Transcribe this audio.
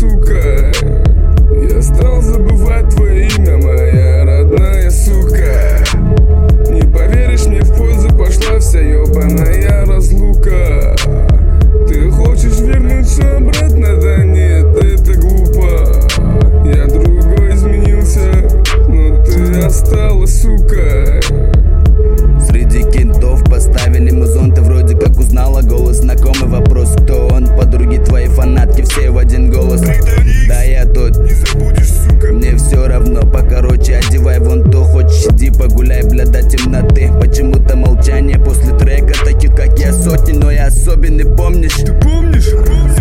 сука. Я стал забывать твое имя, моя родная сука. Не поверишь, мне в пользу пошла вся ёбаная разлука. Ты хочешь вернуться обратно? Да нет, это глупо. Я другой изменился, но ты осталась, сука. Среди кентов поставили музон, ты вроде как узнала голос. Знакомый вопрос, кто он? Подруги твои фанатки, все в один голос. Да я тот, Не забудешь, сука. мне все равно, покороче одевай вон то. Хочешь, иди погуляй, бля, до темноты. Почему-то молчание после трека таких, как я, сотни. Но я особенный, помнишь? Ты помнишь?